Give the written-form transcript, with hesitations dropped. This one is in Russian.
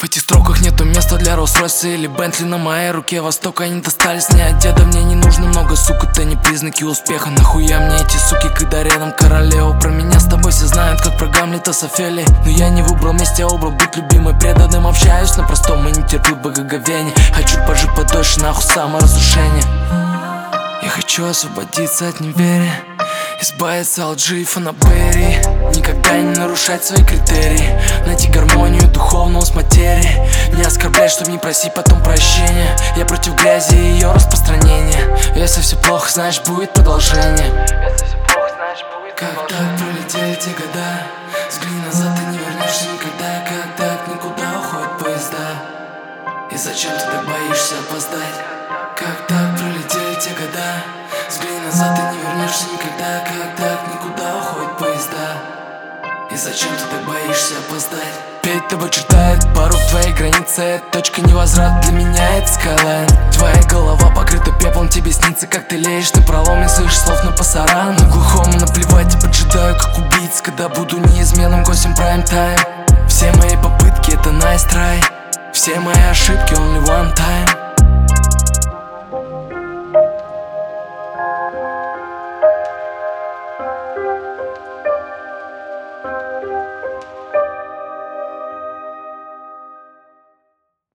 В этих строках нету места для Роллс-Ройса или Бентли на моей руке. Востока они достались не от деда. Мне не нужно много, сука, это не признаки успеха. Нахуя мне эти суки, когда рядом королева? Про меня с тобой все знают, как про Гамлета с Офелией. Но я не выбрал вместе, обрал быть любимой, преданным. Общаюсь на простом и не терплю благоговения. Хочу пожить подольше, нахуй саморазрушение. Я хочу освободиться от неверия, избавиться от лжи и фанаберии. Никогда не нарушать свои критерии, найти гармонию духовного с материей. Не оскорблять, чтобы не просить потом прощения. Я против грязи и ее распространения. Если все плохо, значит будет продолжение. Как так пролетели те года? Взгляни назад, ты не вернешься никогда. Как так никуда уходят поезда? И зачем ты так боишься опоздать? Как так пролетели те года? Взгляни назад, ты не вернешься никогда. Как так никуда уходят поезда? И зачем ты так боишься опоздать? Перед тобой чертает порог твоей границы. Точка невозврата для меня это скайлайн. Твоя голова покрыта пеплом, тебе снится, как ты леешь на проломе своих слов на пасаран. На глухому наплевать, я поджидаю как убийца, когда буду неизменным гостем прайм-тайм. Все мои попытки это nice try, все мои ошибки only one time.